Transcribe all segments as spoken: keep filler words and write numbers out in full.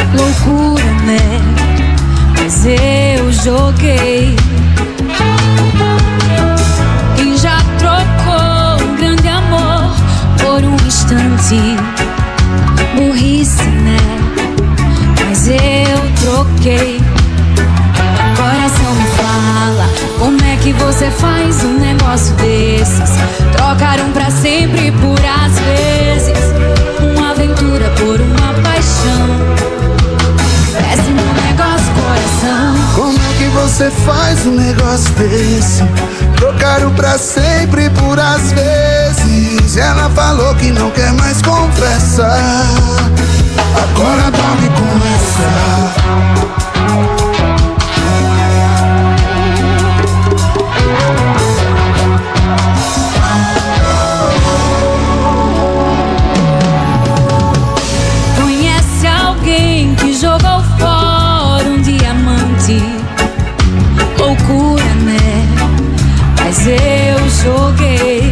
loucura, né? Mas eu joguei. Quem já trocou um grande amor por um instante? Burrice, né? Mas eu troquei. Coração, me fala, como é que você faz um negócio desses? Trocar um pra sempre por às vezes, uma aventura por uma paixão. Péssimo negócio, coração. Como é que você faz um negócio desse? Trocar um pra sempre por às vezes. Ela falou que não quer mais conversar. Agora dorme com essa. Jogou fora um diamante. Loucura, né? Mas eu joguei.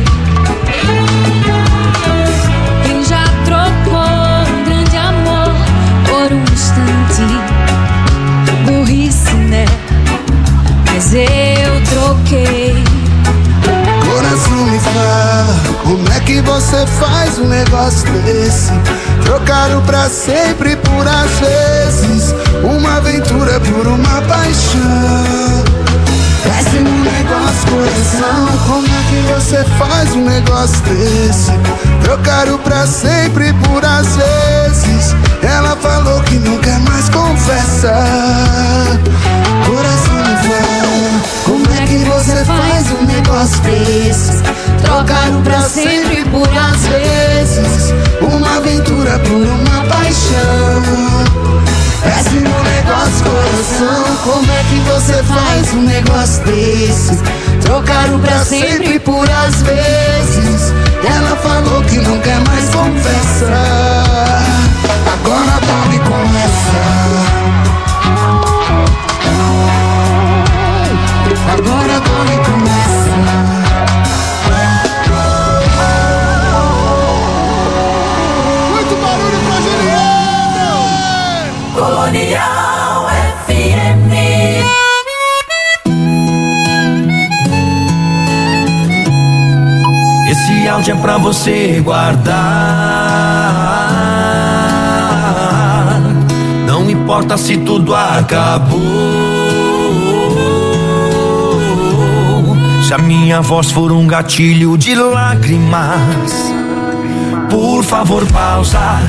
Quem já trocou um grande amor por um instante? Burrice, né? Mas eu troquei. Coração, me fala, como é que você faz um negócio desse? Trocar o pra sempre por às vezes, uma aventura por uma paixão. Péssimo negócio, coração. Como é que você faz um negócio desse? Trocar o pra sempre por às vezes. Ela falou que não quer mais conversar. Coração, me fala, como é que você faz um negócio desse? Trocar um pra sempre por às vezes, uma aventura por uma paixão. Péssimo negócio, coração. Como é que você faz um negócio desse? Trocar um pra sempre por às vezes. Ela falou que não quer mais conversar. Agora dorme com essa. Agora dorme com essa. Colonial F M. Esse áudio é pra você guardar. Não importa se tudo acabou. Se a minha voz for um gatilho de lágrimas, por favor, pausa.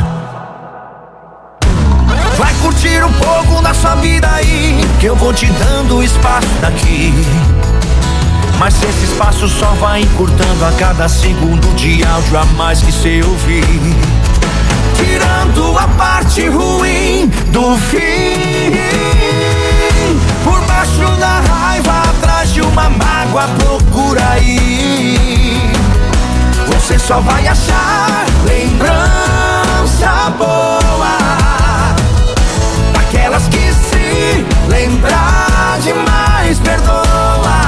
Vai curtir um pouco da sua vida aí, que eu vou te dando espaço daqui. Mas esse espaço só vai encurtando a cada segundo de áudio a mais que cê ouvir, tirando a parte ruim do fim. Por baixo da raiva, atrás de uma mágoa, procura aí. Você só vai achar lembrança boa, aquelas que se lembrar demais perdoa.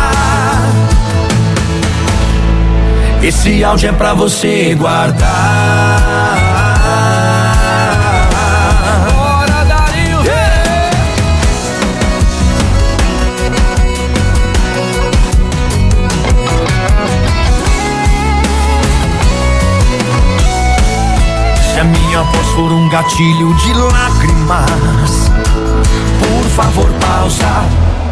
Esse áudio é pra você guardar. Bora, Darinho! Yeah! Se a minha voz for um gatilho de lágrimas, por favor, pausa.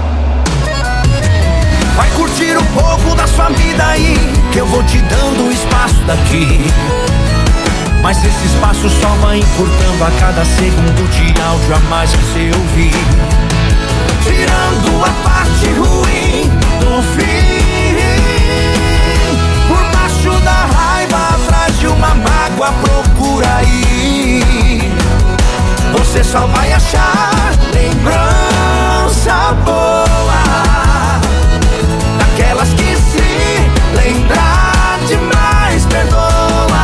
Vai curtir um pouco da sua vida aí, que eu vou te dando espaço daqui. Mas esse espaço só vai encurtando a cada segundo de áudio a mais que você ouvir, tirando a parte ruim do fim. Por baixo da raiva, atrás de uma mágoa, procura aí. Você só vai achar lembrança boa, aquelas que se lembrar demais perdoa.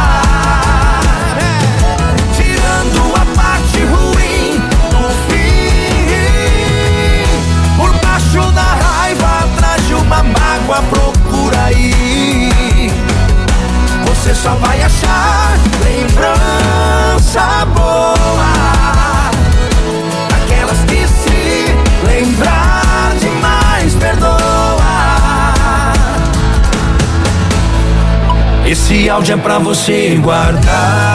Tirando a parte ruim do fim. Por baixo da raiva, atrás de uma mágoa, procura aí. Você só vai achar lembrança boa, Esse áudio é pra você guardar.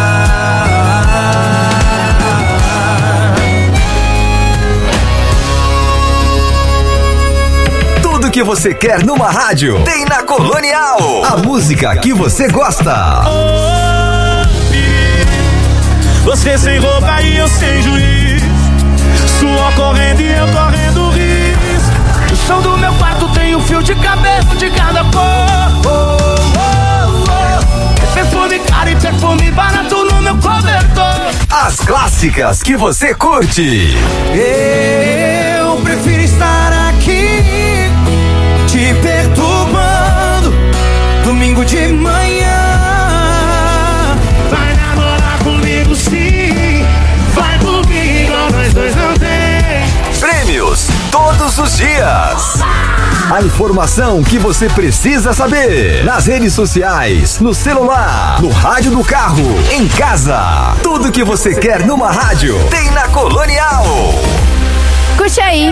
Tudo que você quer numa rádio tem na Colonial. A música que você gosta. Você sem roupa e eu sem juiz, suor correndo e eu correndo risco. No chão do meu quarto tem um fio de cabelo de cada cor. Oh, oh, oh. Perfume caro e perfume barato no meu cobertor. As clássicas que você curte. Eu prefiro estar aqui te perturbando domingo de manhã. Vai namorar comigo sim, vai comigo, nós dois não tem. Prêmios todos os dias. A informação que você precisa saber. Nas redes sociais, no celular, no rádio do carro, em casa. Tudo que você quer numa rádio tem na Colonial. Curte aí.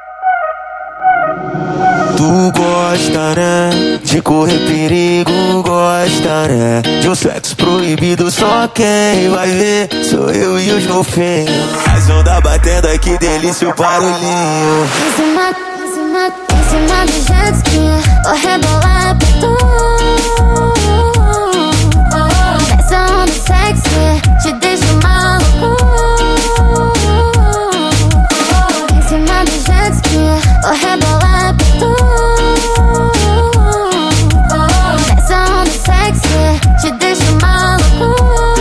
Tu gosta, né? De correr perigo, gosta, né? De um sexo proibido, só quem vai ver sou eu e os golfinhos. As ondas batendo aqui, delícia o barulhinho. Em cima, em cima, em cima do jet ski, vou rebolar pra tu. Essa onda sexy te deixa maluco. Em cima do jet ski, vou rebolar pra tu. Essa onda sexy te deixa maluco.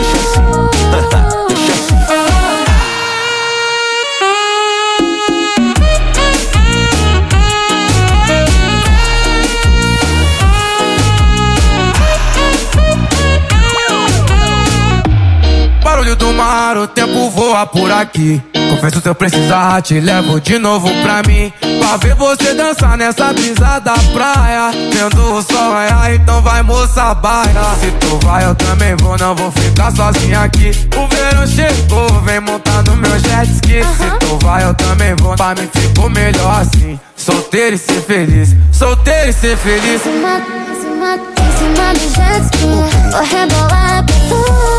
Barulho do mar, o tempo voa por aqui. Confesso, se eu precisar, te levo de novo pra mim. Pra ver você dançar nessa brisa da praia, vendo o sol raiar, então vai moça baia. Se tu vai eu também vou, não vou ficar sozinha aqui. O verão chegou, vem montar no meu jet ski. Uhum. Se tu vai eu também vou, pra mim ficou melhor assim. Solteiro e ser feliz, solteiro e ser feliz. Em cima, em cima, em cima do jet ski, vou rebolar pra tu.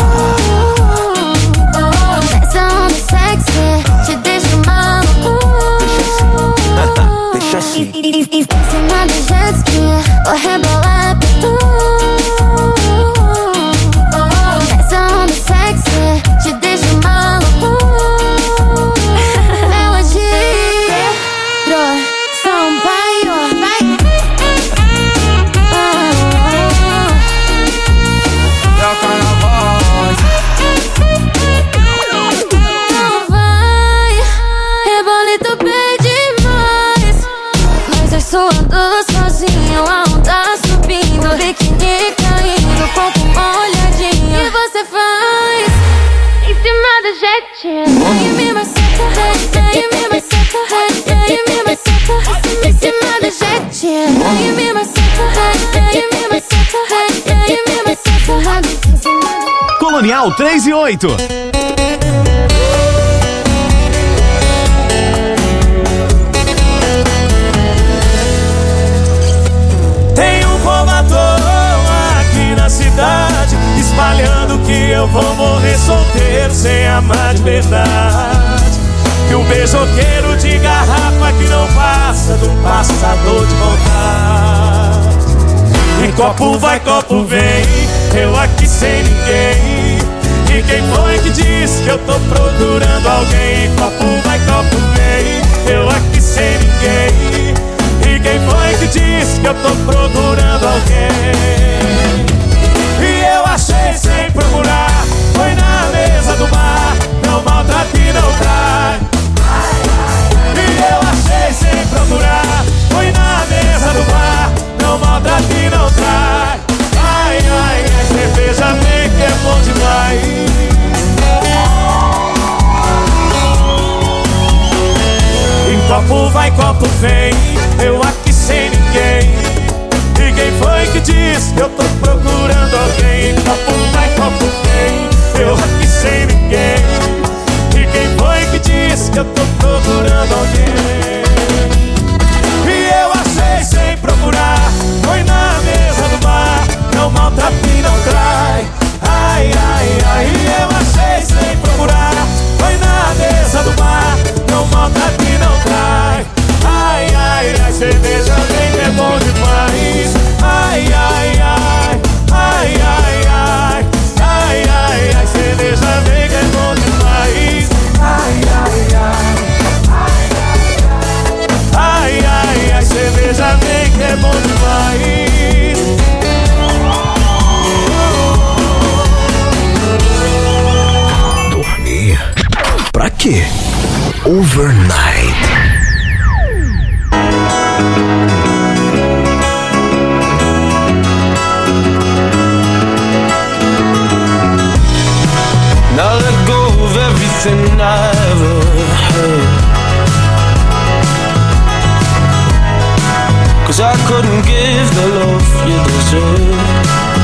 Essa onda sexy te deixa maluco. Deixa assim. Em cima do jet ski, vou rebolar pra tu. Essa onda sexy te deixa maluco. Melodia, Sampaio, vai. É o carnaval. Não vai, rebola tu pede mais. Mas eu suando sozinho, a onda subindo, biquíni caindo, corpo molhadinho. E você faz em cima do jet. E me maceta, e me maceta, e me maceta. Em cima do jet. E me maceta, e me maceta, e me maceta. Colonial três e oito. Tem um bombadão aqui na cidade, espalhando que eu vou morrer solteiro sem amar de verdade. E um beijoqueiro de garrafa que não passa de um passador de vontade. E copo vai, copo vem, eu aqui sem ninguém. E quem foi que disse que eu tô procurando alguém? Copo vai, copo vem, eu aqui sem ninguém. E quem foi que disse que eu tô procurando alguém? E eu achei sem procurar, foi na mesa do bar. Não maltrate e não trai. E eu achei sem procurar, foi na mesa do bar. Não maltrate e não trai. Ai, ai, ai, cerveja vem que é bom demais. E copo vai, copo vem, eu aqui sem ninguém. E quem foi que disse que eu tô procurando alguém? Copo vai, copo vem, eu aqui sem ninguém. E quem foi que disse que eu tô procurando alguém? E eu achei sem procurar, foi na mesa do bar. Não maltrate Pra quê? Overnight. Now let go of everything I ever heard, 'cause I couldn't give the love you deserve.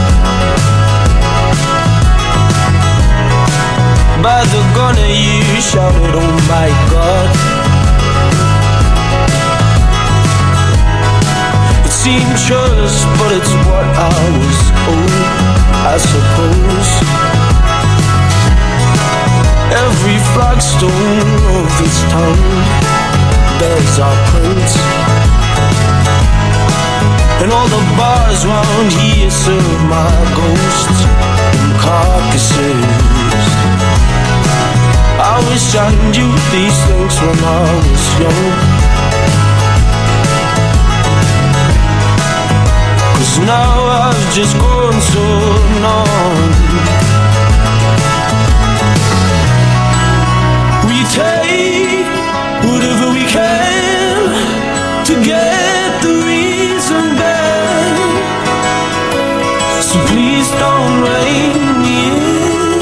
By the gun you shouted, oh my God. It seemed just, but it's what I was owed, I suppose. Every flagstone of this town bears our prints, and all the bars round here serve my ghosts and carcasses. I wish I knew these things when I was young, 'cause now I've just grown so numb. We take whatever we can to get the reason back, so please don't rein me in.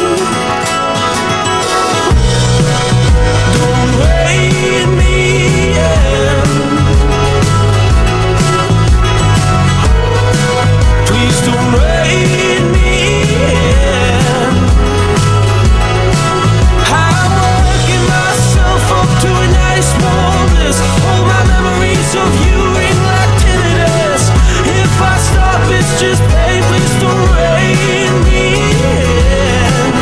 Just pay, please don't rein me in.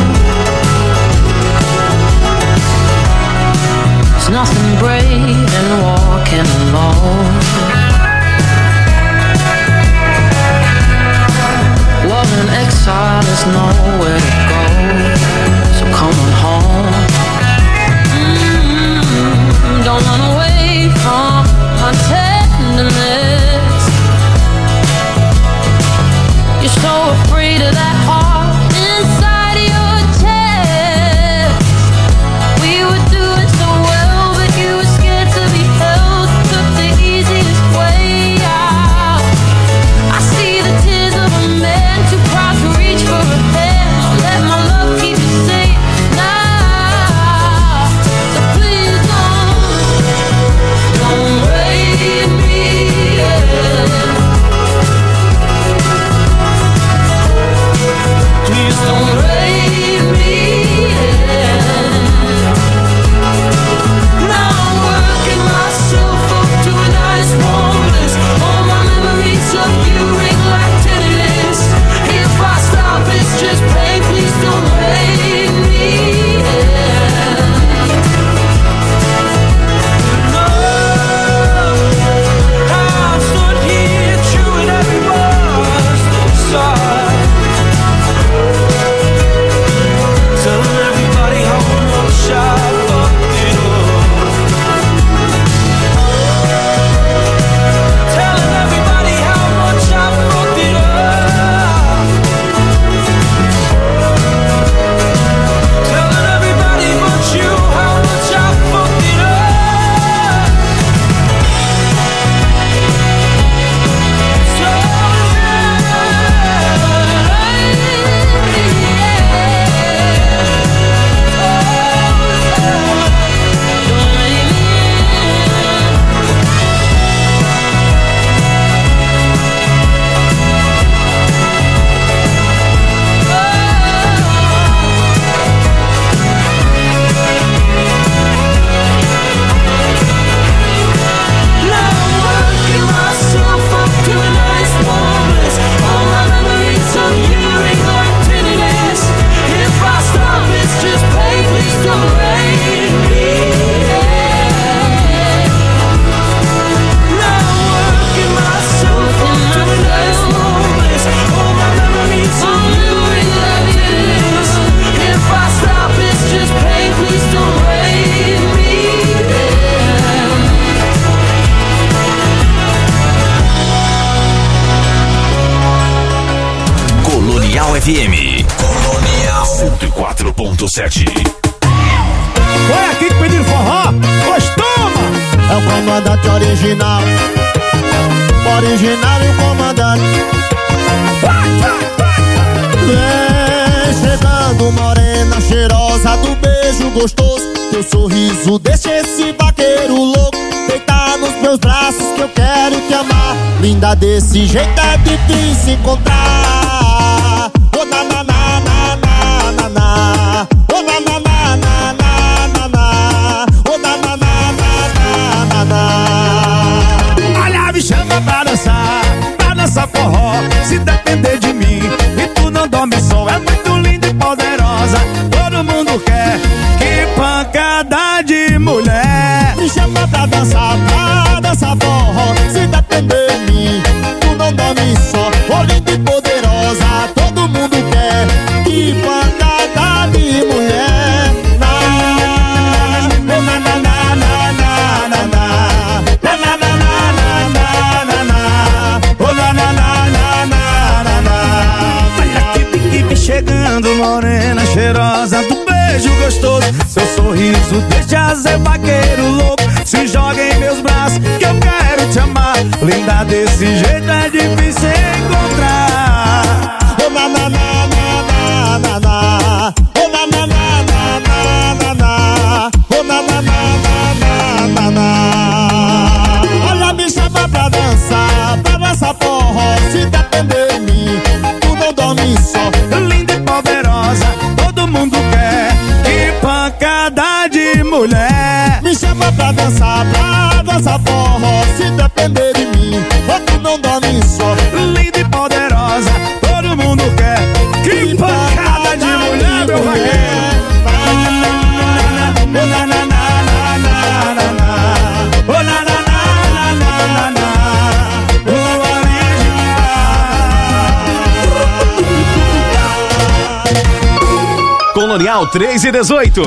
There's nothing brave in walking alone. Love in exile, there's nowhere to go, so come on home. Mm-hmm. Don't run away from my tenderness. You're so afraid of that heart inside of your chest. We were doing so well, but you were scared to be held. Took the easiest way out. I see the tears of a man too proud to reach for a hand. Let my love keep you safe now. So please don't, don't break me. Please don't rain me in. Now I'm working myself up to a nice warm bliss. All my memories of you ring like tinnitus. If I stop, it's just pain. Please don't rain me in. No, I've stood here chewing every word inside, telling everybody how much I fucked it up. Telling everybody how much I fucked it up. Telling everybody but you how much I fucked it up. So F M. Colônia cento e quatro ponto sete. Foi aqui que pediram forró? Pois toma! É o comandante original, original e o comandante. Vem chegando morena cheirosa do beijo gostoso. Teu sorriso deixa esse vaqueiro louco deitar nos meus braços que eu quero te amar. Linda desse jeito é difícil encontrar. Oh na na na na na na na. Oh na na na na na na na. Oh na na na na na na na. Olha, me chama pra dançar, pra dançar forró. Se depender de mim e tu não dorme só. É muito linda e poderosa, todo mundo quer. Que pancada de mulher. Me chama pra dançar, pra dançar forró. Se depender de mim, tu não dorme só. Oh, linda e poderosa, todo mundo quer. Que pancada de mulher. Na, na, na, na, na, na, na, na. Na, na, na, na, na, na, na. Oh, na, na, na, na, na, na, na. Olha que pique chegando, morena cheirosa do beijo gostoso. Seu sorriso deixa ser vaqueiro louco. Se joga em meus braços que eu quero te amar. Linda desse jeito é difícil encontrar. Oh na na na na na na. Oh na na na na na na. Oh na na na na na na. Olha, me chama pra dançar, pra dançar forró. Se depender de mim, tu não dorme só. Linda e poderosa, todo mundo quer. Que pancada de mulher. Me chama pra dançar, pra dançar forró. Se depender de mim, tu não dorme só. Linda e poderosa, todo mundo quer. Que pancada de mulher, meu vaqueiro. Oh na na na na na na na. Oh na na na na na na. Oh original. Colonial três e dezoito.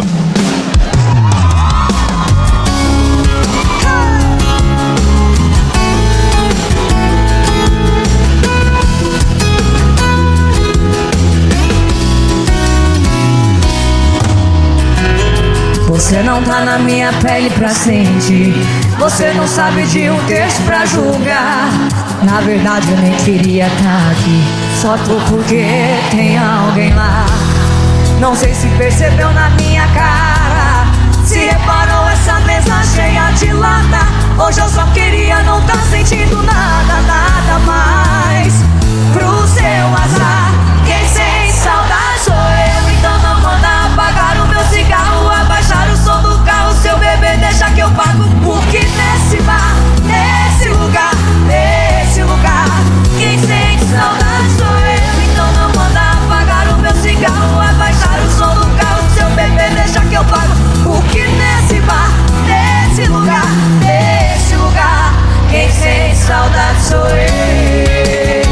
Você não tá na minha pele pra sentir. Você não sabe de um texto pra julgar. Na verdade eu nem queria tá aqui. Só tô porque tem alguém lá. Não sei se percebeu na minha cara, se reparou essa mesa cheia de lata. Hoje eu só queria não tá sentindo nada, nada mais. Pro seu azar, quem sente saudade sou eu. Então não manda apagar o meu cigarro, abaixar o som do carro. Seu bebê deixa que eu pago. Porque nesse bar, nesse lugar, nesse lugar, quem sente saudade sou eu. Então não manda apagar o meu cigarro, abaixar o som do carro. Seu bebê deixa que eu pago. Porque nesse bar, nesse lugar, nesse lugar, quem sente saudade sou eu.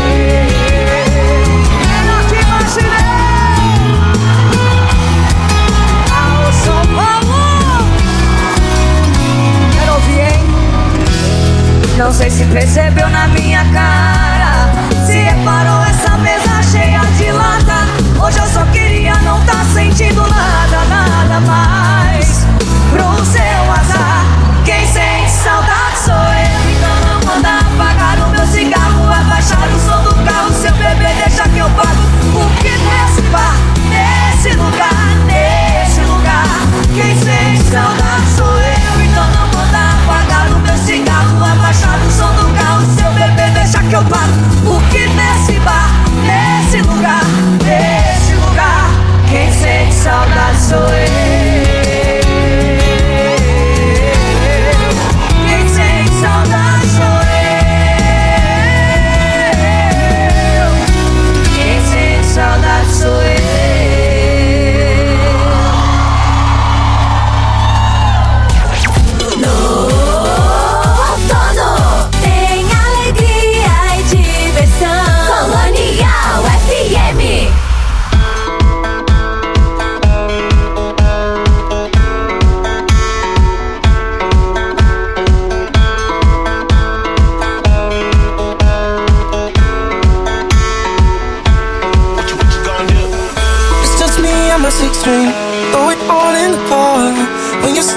Não sei se percebeu na minha cara, se reparou essa mesa cheia de lata. Hoje eu só queria não tá sentindo nada, nada mais. Pro seu azar, quem sente saudade sou eu. Então não manda apagar o meu cigarro, abaixar o som do carro. Seu bebê deixa que eu pago. Porque nesse bar, nesse lugar, nesse lugar, quem sente saudade sou eu. Então não manda apagar o meu cigarro, abaixar o som do carro. Seu bebê deixa que eu pago. Porque nesse bar, nesse lugar, nesse lugar, quem sente saudade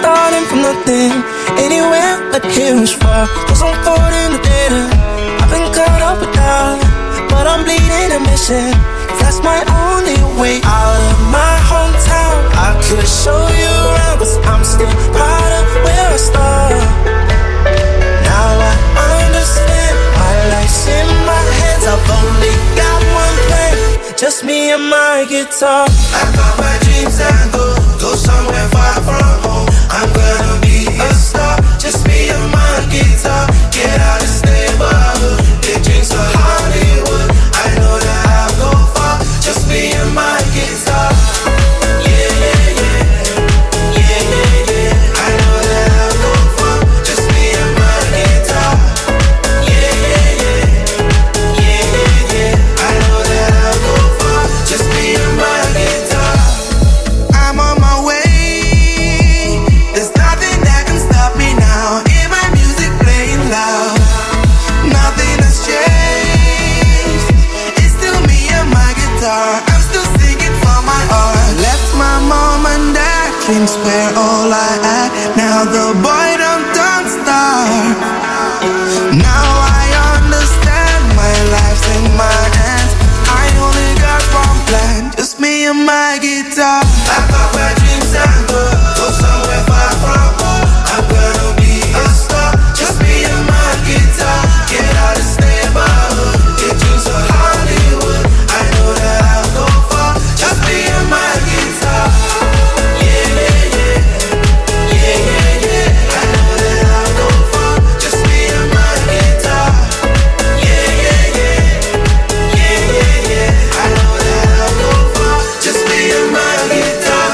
starting from nothing. Anywhere but here is far, cause I'm caught in the data. I've been caught up with doubt, but I'm bleeding a mission. That's my only way out of my hometown. I could show you around, but I'm still proud of where I started. Now I understand my life's in my hands. I've only got one plan, just me and my guitar. I got my dreams and go, go somewhere far from home. I'm gonna be a star, just me and my guitar. Get out of this neighborhood, big dreams of Hollywood. I know that I'll go far, just me and my guitar. Yeah, yeah, yeah, yeah, yeah, yeah. I know that I'll go far, just me and my guitar. Yeah, yeah, yeah, yeah, yeah, yeah. I know that I'll go far, just me and my guitar. I'm on my way, there's nothing that can stop me now. Hear my music playing loud, nothing has changed. It's still me and my guitar, I'm still singing from my heart. Left my mom and dad, dreams were all I had. Now the boy done done star. Now I understand my life's in my hands. I only got one plan, just me and my guitar. I got my dreams and go, go somewhere far from home. I'm gonna be a star, just me and my guitar. Get out of this neighborhood, get dreams of Hollywood. I know that I'll go far, just me and my guitar. Yeah, yeah, yeah, yeah, yeah, yeah. I know that I'll go far, just me and my guitar. Yeah, yeah, yeah, yeah, yeah, yeah. I know that I'll go far, just me and my guitar.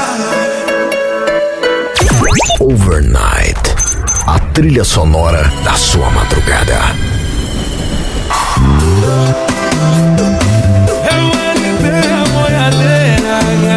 Overnight, a trilha sonora da sua madrugada. É o L P, a boiadeira.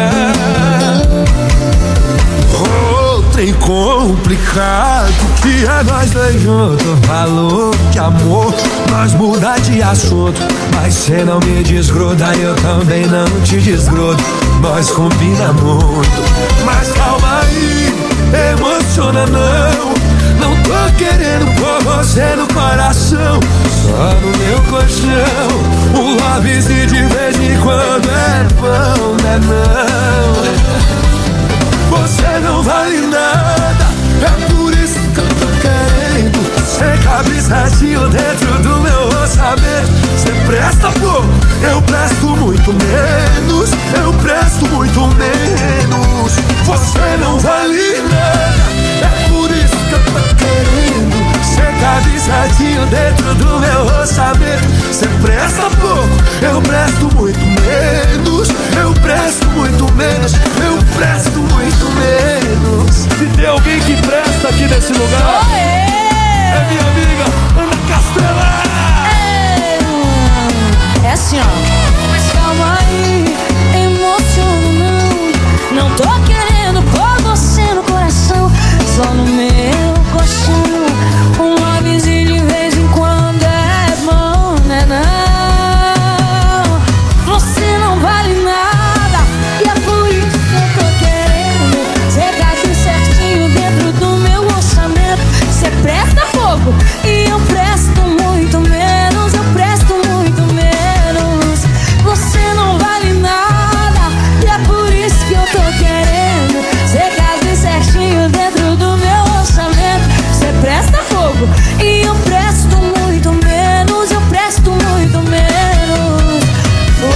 Oh, trem complicado que é nós dois juntos. Falou que amor, nós muda de assunto, mas cê não me desgruda, eu também não te desgrudo. Nós combina muito, mas calma aí, emociona não. Não tô querendo pôr você no coração, só no meu colchão. O lobbyzinho de vez em quando é bom, né não? Você não vale nada, é por isso que eu tô querendo. Cê cabe certinho dentro do meu orçamento. Cê presta pouco, eu presto muito menos. Eu presto muito menos. Você não vale nada, é por isso que eu tô querendo. Cê cabe certinho dentro do meu orçamento. Cê presta pouco, eu presto muito menos. Eu presto muito menos. Eu presto muito menos. Se tem alguém que presta aqui nesse lugar, é minha amiga Ana Castela. É assim, ó. Mas calma aí, emociona não. Não tô querendo pôr você no coração, só no meu colchão. Um lobbyzinho de vez em quando é bom, né não? Você não vale nada, e é por isso que eu tô querendo. Cê cabe certinho dentro do meu orçamento. Cê presta pouco e eu presto muito menos. Eu presto muito menos. Você não vale nada, e é por isso que eu tô querendo. Cê cabe certinho dentro do meu orçamento. Cê presta fogo e eu presto muito menos. Eu presto muito menos. Oh,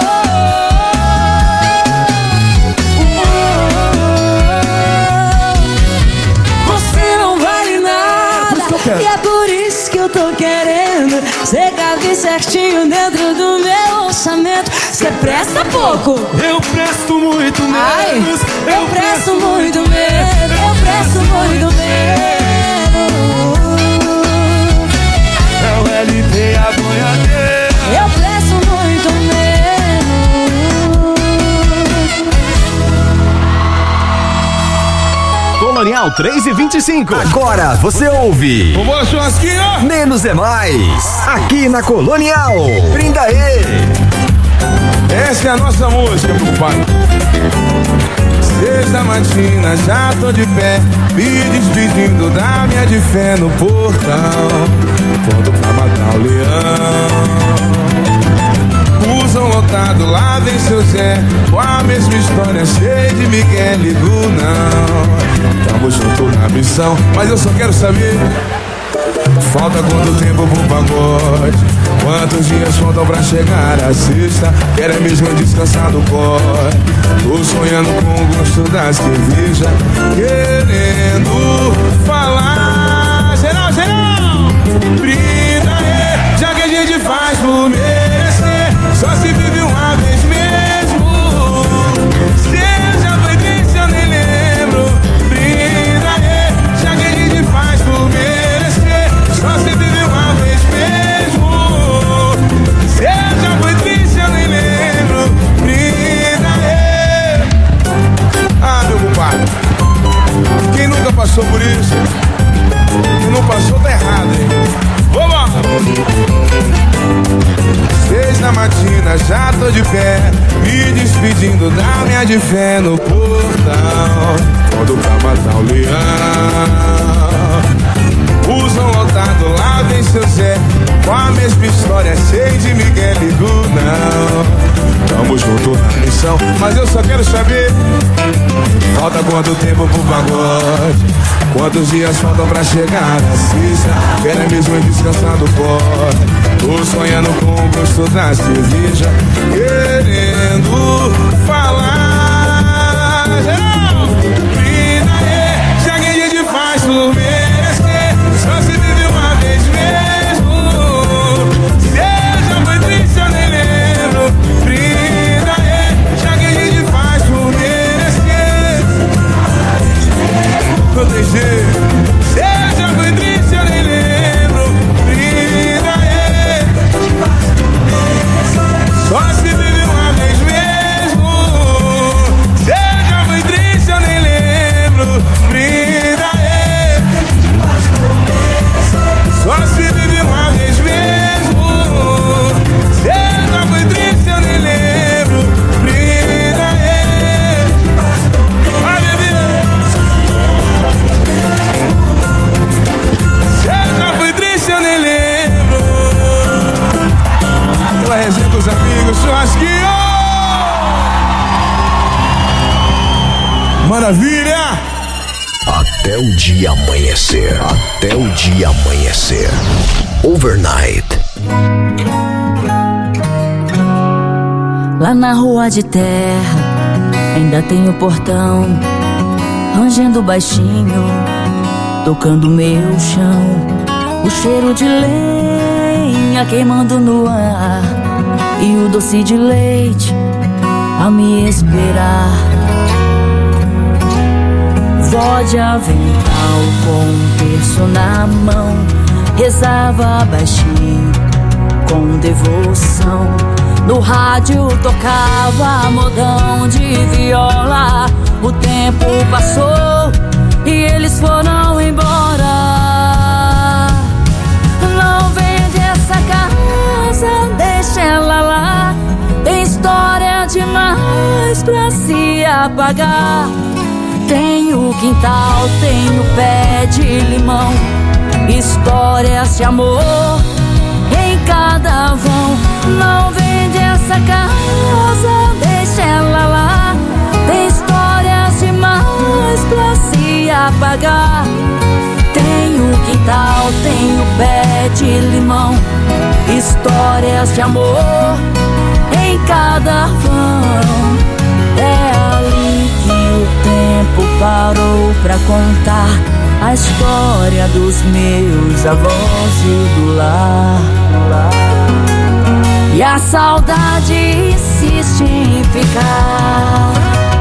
oh, oh. Você não vale nada, e é por isso que eu tô querendo. Cê cabe certinho dentro do meu orçamento. Cê presta pouco, eu presto muito menos. Ai, eu, eu presto muito menos. Eu presto muito menos. É o L P, a boiadeira. Eu presto muito menos. Colonial três e vinte e cinco. Agora você ouve. Vovô Churrasquinho. Menos é mais. Aqui na Colonial. Brinda aí. Essa é a nossa música, meu pai. Seis da matina, já tô de pé, me despedindo da minha de fé no portão, pronto pra matar o leão. Busão lotado, lá vem seu Zé, com a mesma história, cheio de Miguel e do não. Tamo junto na missão, mas eu só quero saber, falta quanto tempo pro pagode? Quantos dias faltam pra chegar a sexta? Quero é mesmo descansar do corre. Tô sonhando com o gosto da cerveja, querendo falar. Geral, geral! Brinda aí, já que a gente faz por merecer, só se vive uma vez mesmo. Se eu já foi triste, eu nem lembro. Brinda aí, já que a gente faz por merecer, só se vive uma vez mesmo. Se eu já foi triste, eu nem lembro. Brinda aí. Ah, meu compadre, quem nunca passou por isso? Quem não passou tá errado, hein? Vamos! Seis da matina, já tô de pé, me despedindo da minha de fé no portão, pronto pra matar o leão. Busão lotado, lá vem seu Zé, com a mesma história, cheio de Miguel e do não. Tamo junto na missão, mas eu só quero saber, falta quanto tempo pro pagode? Quantos dias faltam pra chegar a sexta? Quero é mesmo descansar do pó. Tô sonhando com o gosto da cerveja, querendo falar. Vida é, já que a gente faz por merecer, só se vive uma vez mesmo. Se eu já foi triste, eu nem lembro. Vida é, já que a gente faz por merecer, proteger. Se eu já foi triste, eu nem lembro. Vida é, só se vive uma vez mesmo. Se eu já foi triste, eu nem lembro. Vida é, só se vive uma vez mesmo. Se eu já foi triste, eu nem lembro. Vida é, vai beber. Se eu já foi triste, eu nem lembro. Pela resenha com os amigos, churrasquinho. Maravilha! Até o dia amanhecer. Até o dia amanhecer. Overnight. Lá na rua de terra ainda tem o portão, rangendo baixinho, tocando meu chão. O cheiro de lenha queimando no ar, e o doce de leite a me esperar. Vó de avental com um terço na mão, rezava baixinho com devoção. No rádio tocava modão de viola. O tempo passou e eles foram embora. Não vende essa casa, deixa ela lá. Tem história demais pra se apagar. Tem o quintal, tem o pé de limão, histórias de amor em cada vão. Não vende essa casa, deixa ela lá. Tem histórias demais pra se apagar. Tem o quintal, tem o pé de limão, histórias de amor em cada vão. É ali que o tempo parou pra contar a história dos meus avós e do lar. E a saudade insiste em ficar.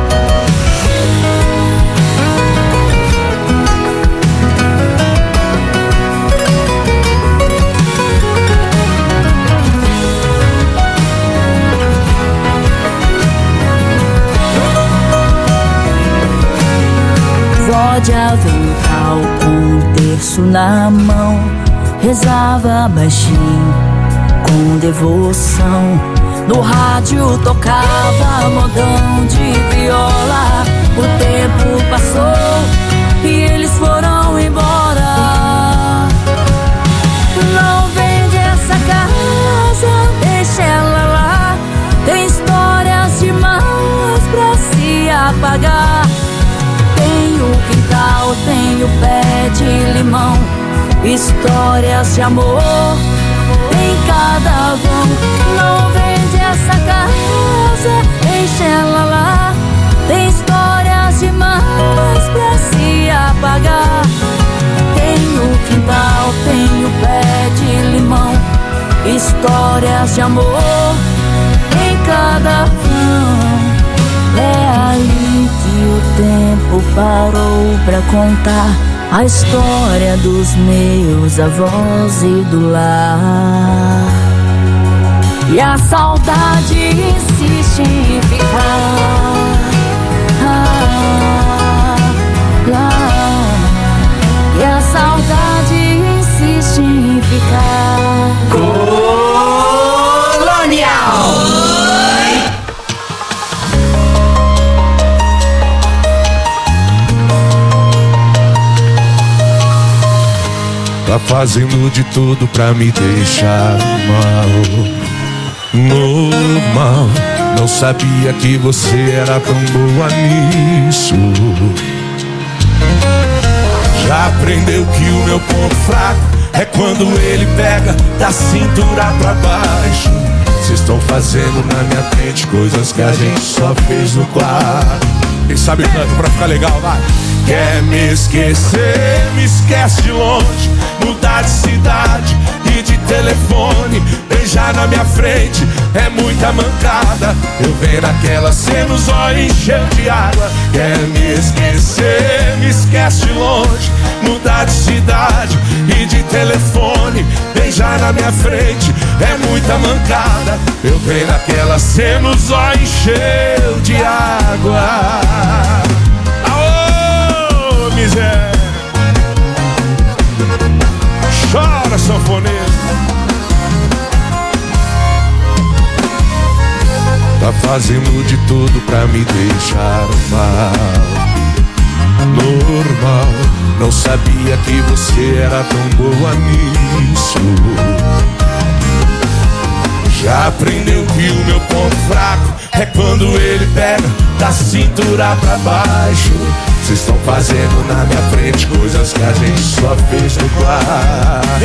Vó de avental com um terço na mão, rezava baixinho com devoção. No rádio tocava modão de viola. O tempo passou e eles foram embora. Não vende essa casa, deixa ela lá. Tem histórias demais pra se apagar. Tem o quintal, tem o pé de limão, histórias de amor em cada vão. Não vende essa casa, deixa ela lá. Tem histórias demais pra se apagar. Tem o quintal, tem o pé de limão, histórias de amor em cada vão. É ali que o tempo parou pra contar a história dos meus avós e do lar. E a saudade insiste em ficar. Ah, ah, e a saudade insiste em ficar. Colonial. Tá fazendo de tudo pra me deixar mal, normal. Não sabia que você era tão boa nisso. Já aprendeu que o meu ponto fraco é quando ele pega da cintura pra baixo. Vocês estão fazendo na minha frente coisas que a gente só fez no quarto. Quem sabe tanto pra ficar legal, vai. Quer me esquecer, me esquece de longe. Mudar de cidade e de telefone. Beijar na minha frente é muita mancada. Eu venho naquela cena, os olhos encheu de água. Quer me esquecer, me esquece de longe. Mudar de cidade e de telefone. Beijar na minha frente é muita mancada. Eu venho naquela cena, os olhos encheu de água. Aô, miséria. Chora, sanfoneiro. Tá fazendo de tudo pra me deixar mal, normal. Não sabia que você era tão boa nisso. Já aprendeu que o meu ponto fraco é quando ele pega da cintura pra baixo. Vocês estão fazendo na minha frente coisas que a gente só fez no quarto.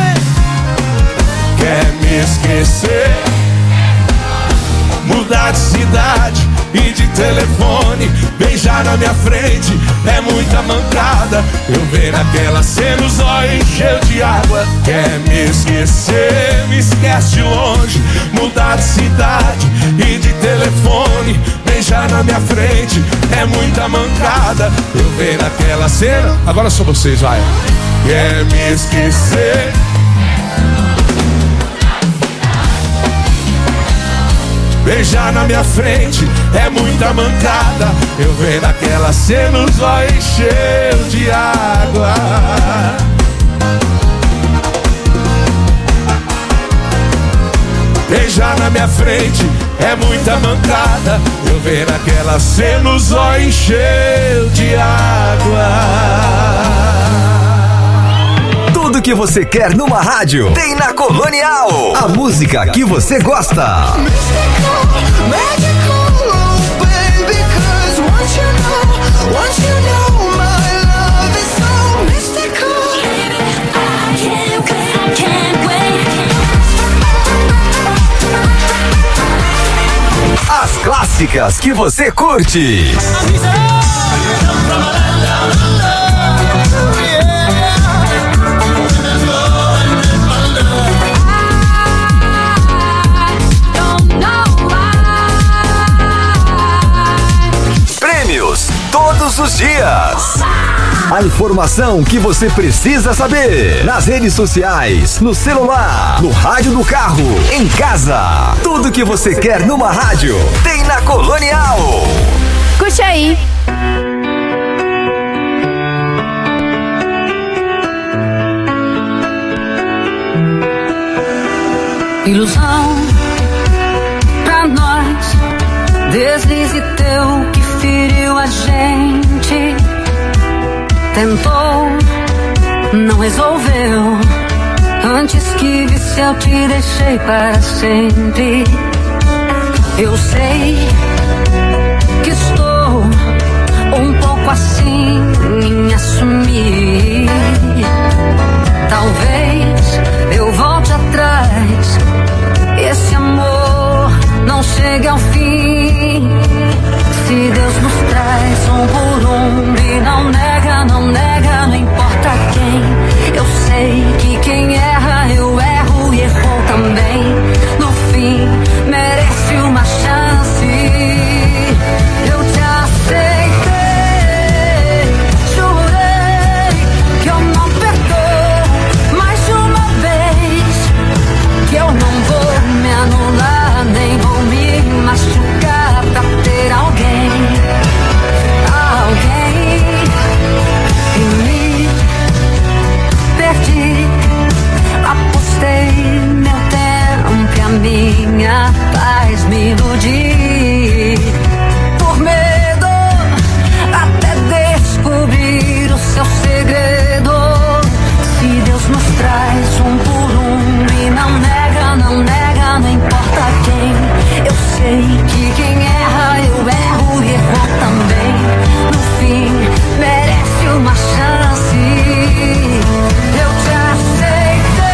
Quer me esquecer, mudar de cidade e de telefone. Beijar na minha frente é muita mancada. Eu venho naquela cena, os olhos encheu de água. Quer me esquecer, me esquece de longe. Mudar de cidade e de telefone. Beijar na minha frente é muita mancada. Eu venho naquela cena. Agora são vocês, vai. Quer me esquecer, beijar na minha frente é muita mancada. Eu venho naquela cena, os olhos encheu de água. Beijar na minha frente é muita mancada. Eu venho naquela cena, os olhos encheu de água. Tudo que você quer numa rádio tem na Colonial. A música que você gosta. As clássicas que você curte. Prêmios todos os dias. A informação que você precisa saber. Nas redes sociais, no celular, no rádio do carro, em casa. Tudo que você quer numa rádio tem na Colonial. Curte aí. Ilusão pra nós, deslize teu que feriu a gente. Tentou, não resolveu. Antes que visse eu te deixei para sempre. Eu sei que estou um pouco assim em assumir. Talvez eu volte atrás, esse amor não chegue ao fim. Se Deus nos traz um por um e não nega, não nega, não importa quem. Eu sei que quem erra, eu erro e errou também. No fim, merece uma chance. Eu te aceitei, jurei que eu não perdoo mais de uma vez. Que eu não vou me anular, nem vou me machucar pra ter alguém, alguém. E me perdi, apostei meu tempo e a minha paz me iludi. Por medo até descobrir o seu segredo. Se Deus nos traz um por um e não nega, não nega, não importa quem. Eu sei que quem erra, eu erro e errou também. No fim, merece uma chance. Eu te aceitei,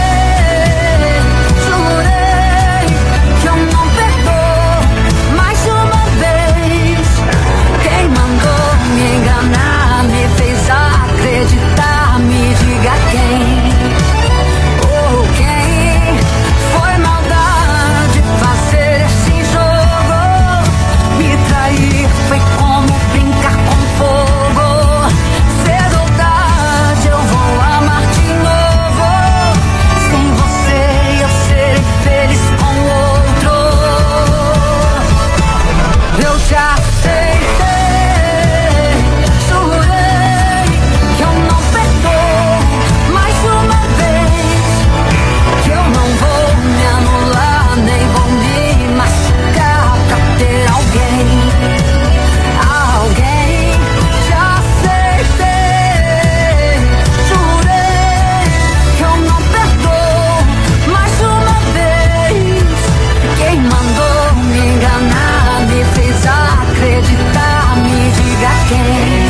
jurei que eu não perdoo mais uma vez. Quem mandou me enganar, me fez acreditar, me diga quem. Oh, quem foi maldade fazer esse jogo? Me trair foi como brincar com fogo. Cedo ou tarde eu vou amar de novo. Sem você eu serei feliz com outro. Eu te aceitei, jurei que eu não perdoo mais uma vez. Que eu não vou me anular, nem vou me machucar pra ter alguém, alguém. Te aceitei, jurei que eu não perdoo mais uma vez. Quem mandou me enganar, me fez acreditar, me diga quem.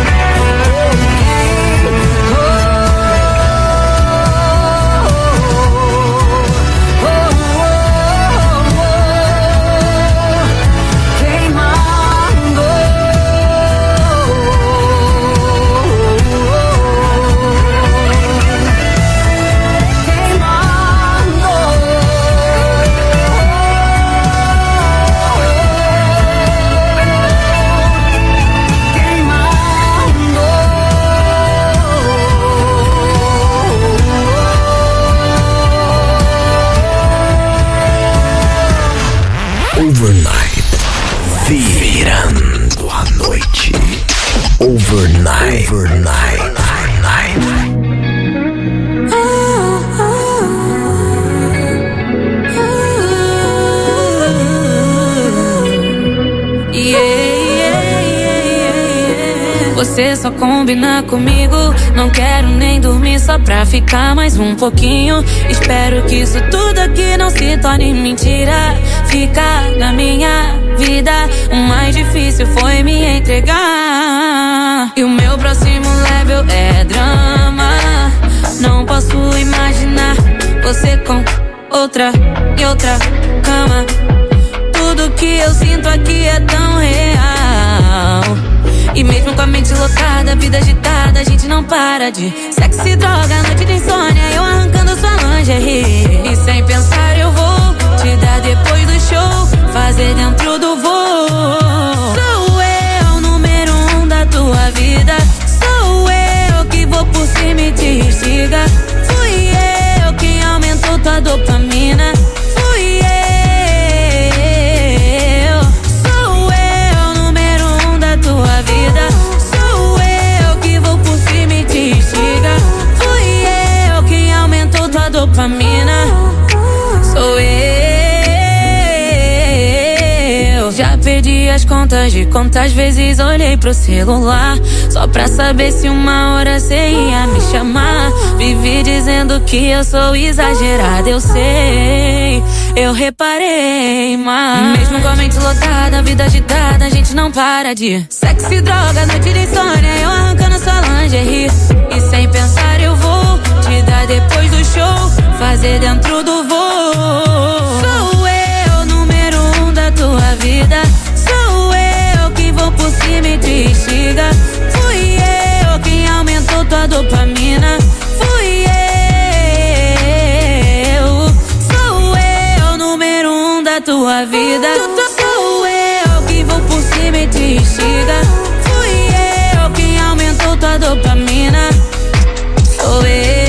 Overnight. Virando a noite. Overnight. Overnight. Você só combina comigo. Não quero nem dormir só pra ficar mais um pouquinho. Espero que isso tudo aqui não se torne mentira. Ficar na minha vida, o mais difícil foi me entregar. E o meu próximo level é drama. Não posso imaginar você com outra e outra cama. Tudo que eu sinto aqui é tão real. E mesmo com a mente lotada, vida agitada, a gente não para de sexo e droga, noite de insônia, eu arrancando sua lingerie. E sem pensar eu vou te dar depois do show, fazer dentro do voo. Sou eu o número um da tua vida. Sou eu que vou por cima e te instiga. Fui eu que aumentou tua dopamina. Fui eu. Sou eu o número um da tua vida. Sou eu que vou por cima e te instiga. Fui eu que aumentou tua dopamina. Sou eu. Já perdi perdi as contas de quantas vezes olhei pro celular só pra saber se uma hora cê ia me chamar. Vivi dizendo que eu sou exagerada, eu sei, eu reparei, mas mesmo com a mente lotada, vida agitada, a gente não para de sexo e droga, noite de insônia, eu arrancando sua lingerie. E sem pensar eu vou te dar depois do show, fazer dentro do voo. Sou eu, número um da tua vida. Sou eu que vou por cima e te instiga. Fui eu quem aumentou tua dopamina. Fui eu. Sou eu, número um da tua vida. Sou eu que vou por cima e te instiga. Fui eu quem aumentou tua dopamina. Sou eu.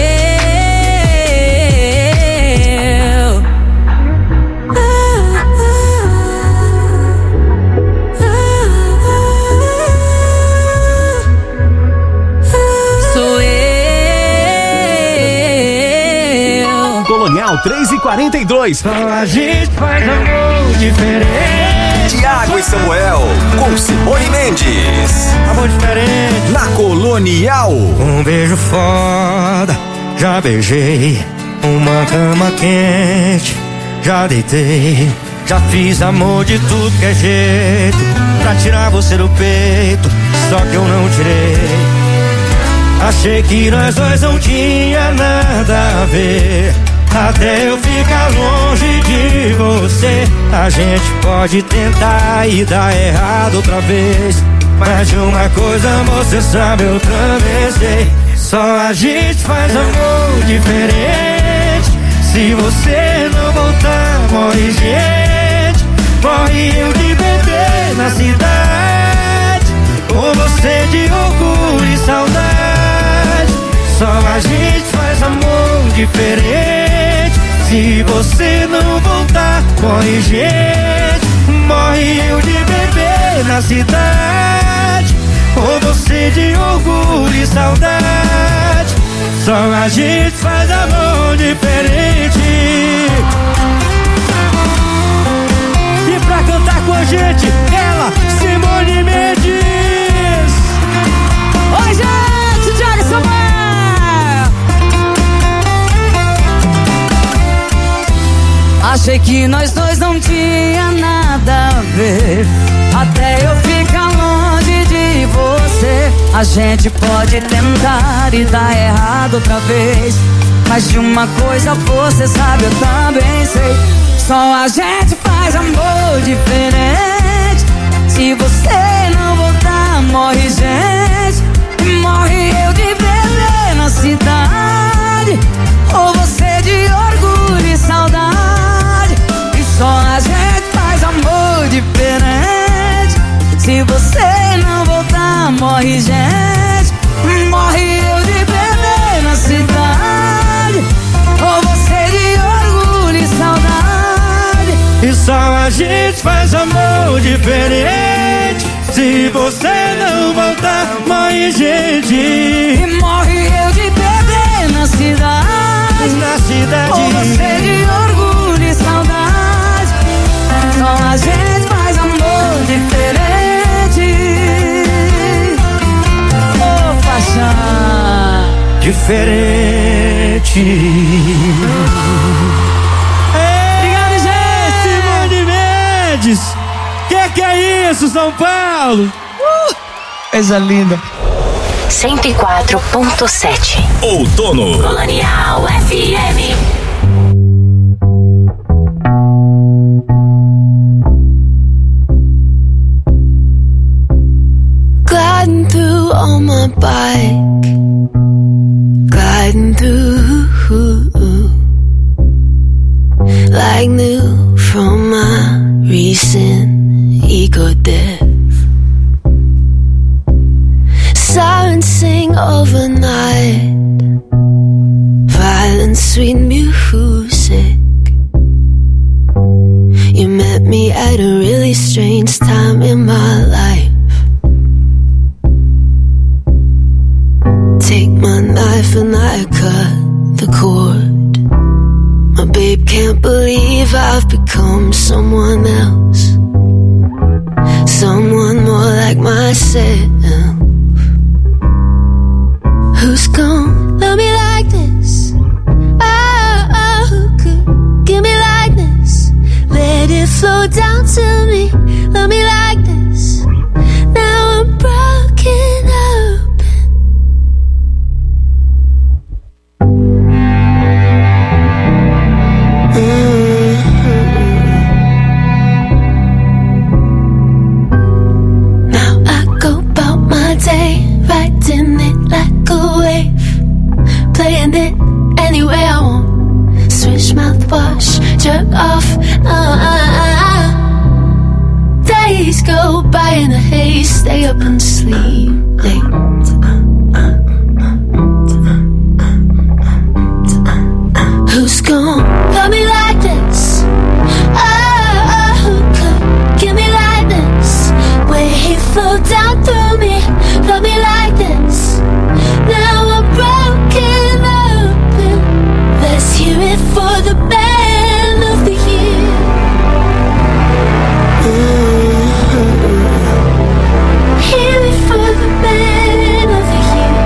Colonial três e quarenta e dois. Só a gente faz amor diferente. Tiago e Samuel com Simone Mendes. Amor diferente. Na Colonial. Um beijo foda, já beijei. Uma cama quente, já deitei. Já fiz amor de tudo que é jeito pra tirar você do peito, só que eu não tirei. Achei que nós dois não tinha nada a ver, até eu ficar longe de você. A gente pode tentar e dar errado outra vez, mas de uma coisa você sabe, eu também sei. Só a gente faz amor diferente. Se você não voltar, morre gente. Morre eu de bebê na cidade, ou você de orgulho e saudade. Só a gente faz amor diferente. Se você não voltar, morre gente. Morre eu de bebê na cidade, ou você de orgulho e saudade. Só a gente faz amor diferente. E pra cantar com a gente, ela, Simone Mendes. Oi, gente, Thiago Samuel. Achei que nós dois não tinha nada a ver, até eu ficar longe de você. A gente pode tentar e dar errado outra vez, mas de uma coisa você sabe, eu também sei. Só a gente faz amor diferente. Se você não voltar, morre gente. Morre eu de bebê na cidade, ou você de orgulho e saudade. E só a gente faz amor diferente. Se você não voltar, morre gente. Morre eu de bebê na cidade, ou você de orgulho e saudade. E só a gente faz amor diferente. Se você não voltar, morre gente. E morre eu de bebê na cidade, na cidade, ou você de orgulho e saudade. Só a gente faz amor diferente. Oh, paixão diferente. Obrigado, gente. Simone Mendes. Que que é isso, São Paulo? Uh, coisa linda. cento e quatro ponto sete. Outono. Colonial F M. Gliding through on my bike, gliding through like new from my recent ego death. Sirens sing overnight, violent sweet music. You met me at a really strange time in my life. Take my knife and I cut the cord. My babe can't believe I've become someone else. someone more like myself. Who's gonna love me like this? Oh, oh, who could give me like this? Let it flow down to me. Love me like this. Now I'm broken open. Mm-hmm. Now I go about my day, riding it like a wave, playing it any way I want. Switch mouthwash, jerk off. Uh, uh, uh. Days go by in a haze, stay up and sleep late. Who's gonna love me like this? Oh, oh, who could give me like this? Wave flow down through me, love me like this. Now I'm broken open. Let's hear it for the man of the year. Mm-hmm. Hear it for the man of the year.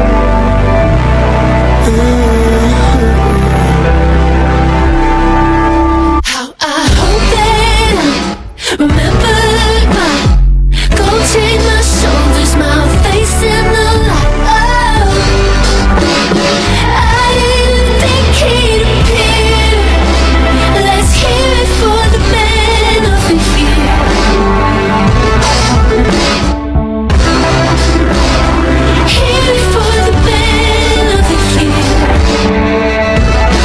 Mm-hmm. How I hope that I remember my gold chain, my shoulders, my face in the light. Oh, I didn't think he'd appear. Let's hear it for the man of the year. Hear it for the man of the year.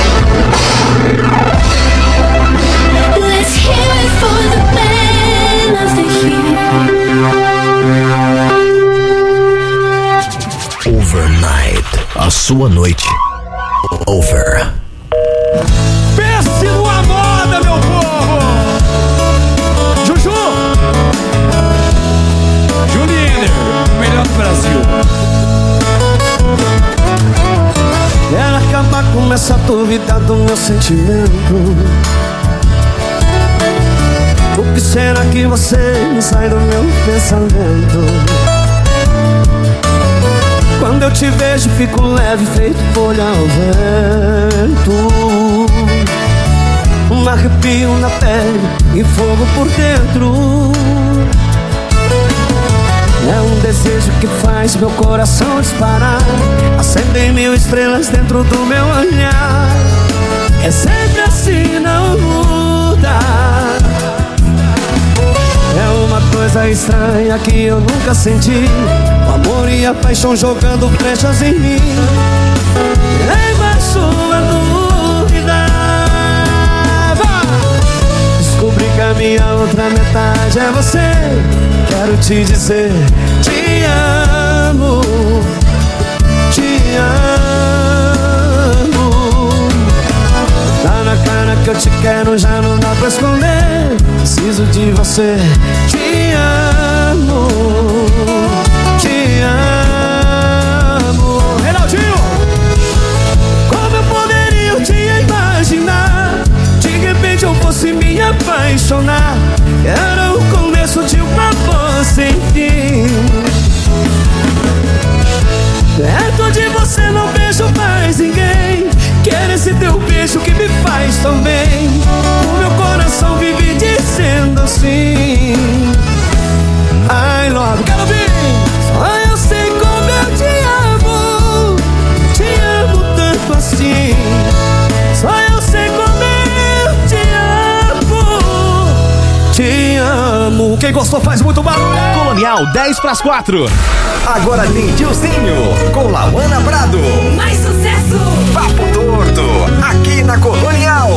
Let's hear it for the man of the year. Overnight, a sua noite. Over. Pense numa moda, meu povo! Juju! Juliner, o melhor do Brasil. Quero acabar com essa dúvida do meu sentimento. O que será que você sai do meu pensamento? Quando eu te vejo fico leve, feito folha ao vento. Um arrepio na pele e fogo por dentro. É um desejo que faz meu coração disparar. Acendem mil estrelas dentro do meu olhar. É sempre assim, não muda. É uma coisa estranha que eu nunca senti. O amor e a paixão jogando flechas em mim. Leva sua dúvida. Descobri que a minha outra metade é você. Quero te dizer, te amo, te amo. Tá na cara que eu te quero, já não dá pra esconder. Preciso de você, te amo, te amo. Reinaldinho! Como eu poderia te imaginar? De repente eu fosse me apaixonar. Era o começo de uma voz sem fim. Perto de você não vejo mais ninguém. Quero esse teu beijo que me faz tão bem. O meu coração vive dizendo assim, I love, quero ouvir. Só eu sei como eu te amo. Te amo tanto assim. Só eu sei como eu te amo. Te amo. Quem gostou faz muito barulho. Colonial dez para as quatro. Agora tem Tiozinho com Lauana Prado. Mais sucesso! Papo Torto, aqui na Colonial.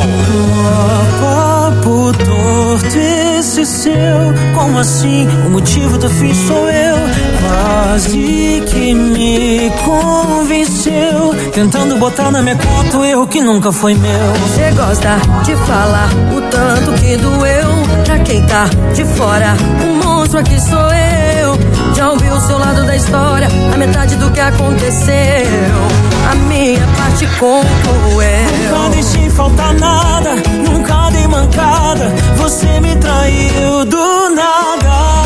Papo torto esse seu. Como assim? O motivo do fim sou eu. Quase que me convenceu, tentando botar na minha conta o erro que nunca foi meu. Você gosta de falar o tanto que doeu. Pra quem tá de fora, o monstro aqui sou eu. Já ouvi o seu lado da história, a metade do que aconteceu. A minha parte conto eu. Nunca deixei faltar nada, nunca dei mancada. Você me traiu do nada.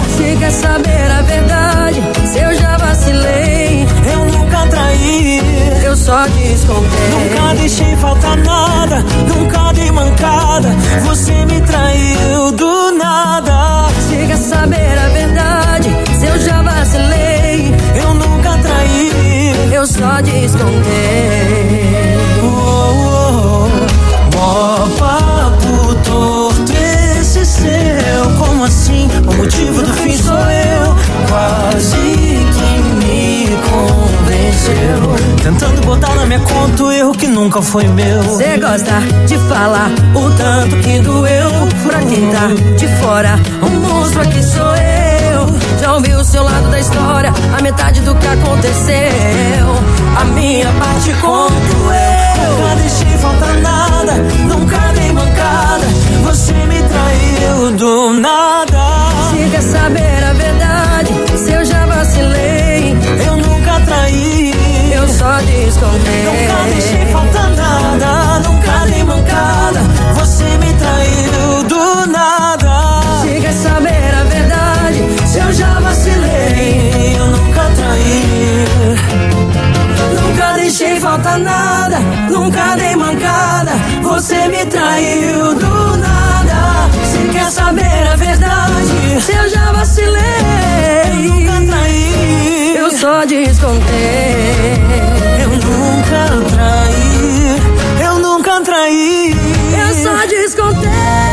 quer saber a verdade, se eu já vacilei. Eu nunca traí, eu só descontei. Nunca deixei faltar nada, nunca dei mancada. Você me traiu do nada. Se quer saber a verdade, se eu já vacilei. Eu nunca traí, eu só descontei. Oh, oh, oh. Mó papo torto esse seu. Como assim? O motivo do fim sou eu. Quase que me convenceu, tentando botar na minha conta o erro que nunca foi meu. Cê gosta de falar o tanto que doeu. Pra quem tá de fora, o monstro aqui sou eu. Já ouvi o seu lado da história, a metade do que aconteceu. A minha parte conto eu. Nunca deixei faltar nada, nunca dei mancada. Você me traiu do nada. Se quer saber a verdade, se eu já vacilei. Eu nunca traí, eu só descontei. Nunca deixei faltar nada, nunca dei mancada. Você me traiu do nada. Se quer saber a verdade, se eu já vacilei. Eu nunca traí, nunca deixei faltar nada, nunca dei mancada. Você me traiu do nada. Se quer saber a verdade, se eu já vacilei. Eu nunca traí, eu só descontei. Eu nunca traí, eu nunca traí. Eu só descontei.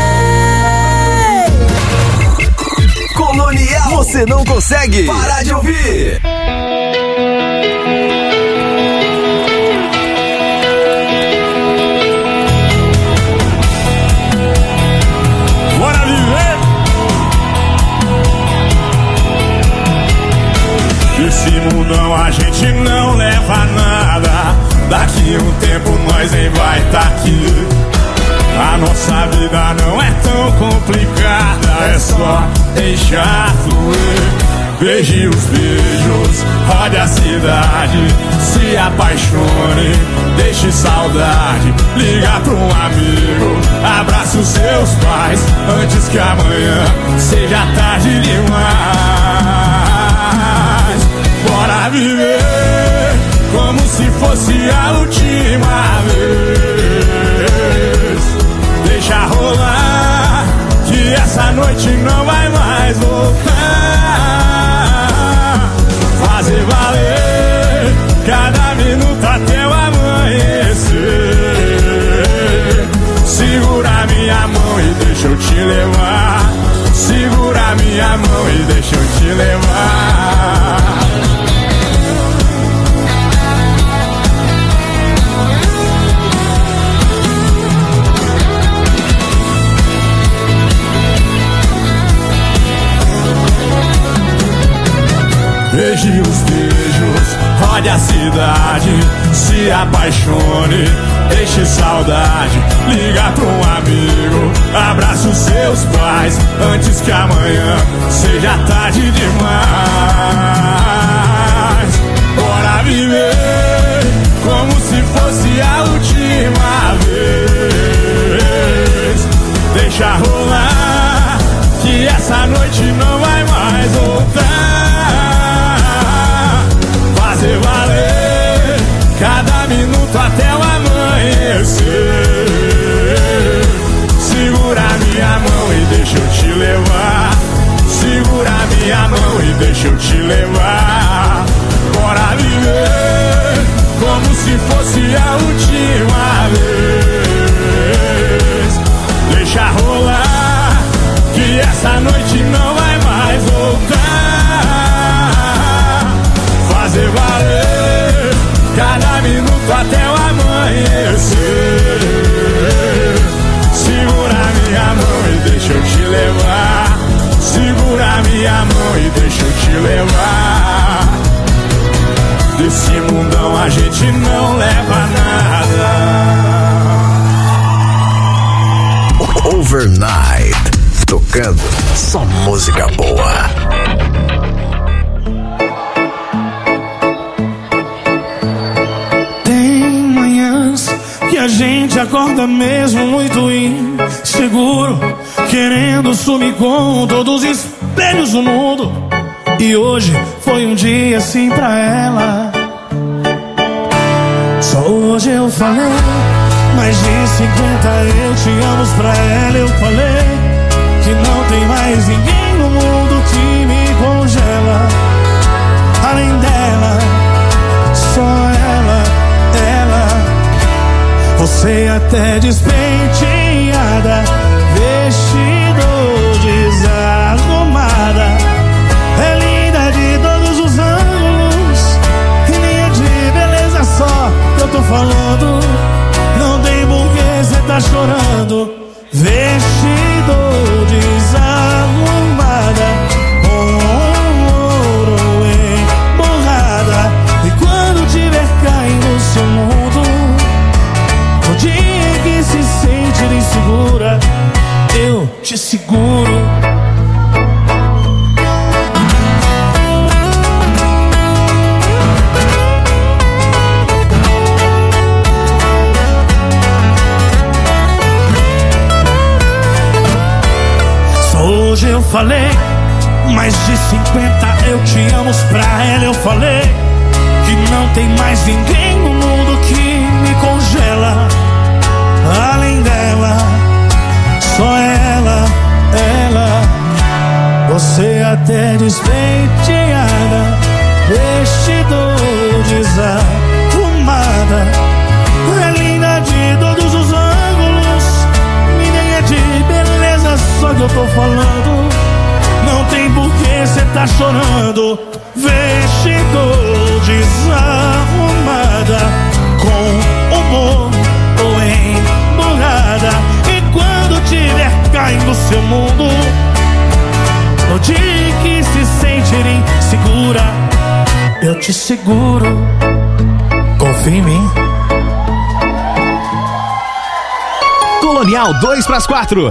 Colonial, você não consegue parar de ouvir. Bora viver. Desse mundão a gente não leva nada. Daqui um tempo nós nem vai tá aqui. A nossa vida não é tão complicada, é só deixar fluir. Beije os beijos, rode a cidade, se apaixone, deixe saudade. Liga pra um amigo, abraça os seus pais, antes que amanhã seja tarde demais. Bora viver como se fosse a última vez. Deixa rolar, que essa noite não vai mais voltar. Fazer valer cada minuto até o amanhecer. Segura minha mão e deixa eu te levar. Segura minha mão e deixa eu te levar. Beije os beijos, rode a cidade, se apaixone, deixe saudade. Liga pra um amigo, abraça os seus pais, antes que amanhã seja tarde demais. Bora viver como se fosse a última vez. Deixa rolar, que essa noite não vai mais voltar. Fazer valer cada minuto até o amanhecer. Segura minha mão e deixa eu te levar. Segura minha mão e deixa eu te levar. Bora viver como se fosse a última vez. Deixa rolar, que essa noite não vai mais voltar. Fazer valer cada minuto até o amanhecer. Segura minha mão e deixa eu te levar. Segura minha mão e deixa eu te levar. Desse mundão a gente não leva nada. Overnight, tocando só música boa. Que a gente acorda mesmo muito inseguro, querendo sumir com todos os espelhos do mundo. E hoje foi um dia assim pra ela. Só hoje eu falei mais de cinquenta eu te amo pra ela. Eu falei que não tem mais ninguém no mundo que me congela. Além dela, só ela, ela. Você até despenteada, vestido desarrumada, é linda de todos os ângulos, e nem é de beleza só que eu tô falando. Não tem porquê cê tá chorando. Vestido desarrumada, com ouro emborrada. E quando tiver caindo o seu mundo, no dia que se sentir insegura, eu te seguro. Hoje eu falei mais de cinquenta eu te amo pra ela. Eu falei que não tem mais ninguém no mundo que me congela. Além dela, só ela, ela. Você até despenteada, vestido desarrumada, é linda de todos os ângulos, e nem é de beleza só que eu tô falando. Não tem porquê cê tá chorando. Vestido desarrumada, com humor ou emburrada. E quando tiver caindo o seu mundo, no dia que se sentir insegura, eu te seguro. Confia em mim. Colonial dois pras quatro.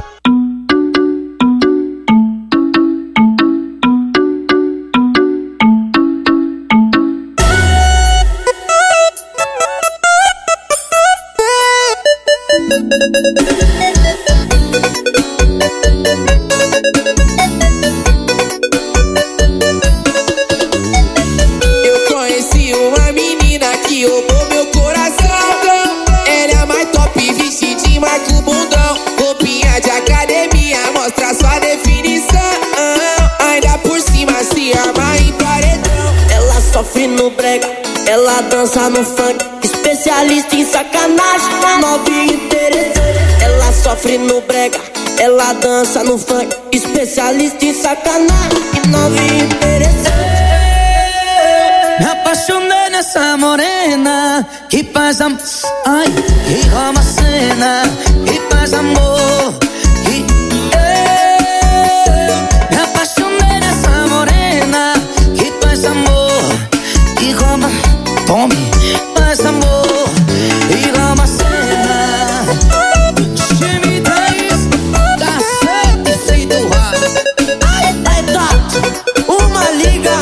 Eu conheci uma menina que roubou meu coração. Ela é mais top, vestidinho, marca o bundão. Roupinha de academia, mostra sua definição. Ainda por cima se arma em paredão. Ela sofre no brega, ela dança no funk, especialista em sacanagem, novinha interessante. Ela sofre no brega, ela dança no funk, especialista em sacanagem, novinha interessante. Me apaixonei nessa morena que faz amor, ai, que rouba a cena, que faz amor, que eu me apaixonei nessa morena que faz amor, que rouba, tome, faz amor, e rouba a cena. Time dez, cacete sem doar. Ai, é top, uma liga.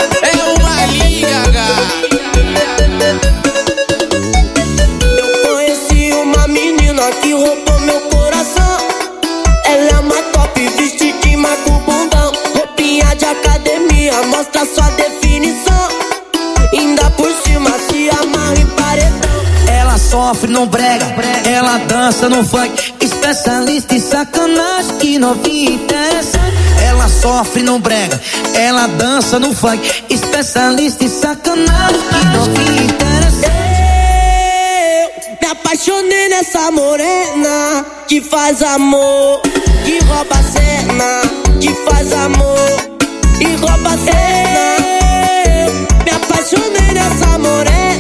Eu conheci uma menina que roubou meu coração. Ela é mais top, vestidinho, marca o bundão. Roupinha de academia, mostra sua definição. Ainda por cima se amarra em paredão. Ela sofre no brega, ela dança no funk, especialista em sacanagem, que novinha interessante. Ela sofre no brega, ela dança no funk, especialista em sacanagem, que novinha interessante. Eu me apaixonei nessa morena que faz amor, que rouba a cena, que faz amor e rouba a cena. Eu me apaixonei nessa morena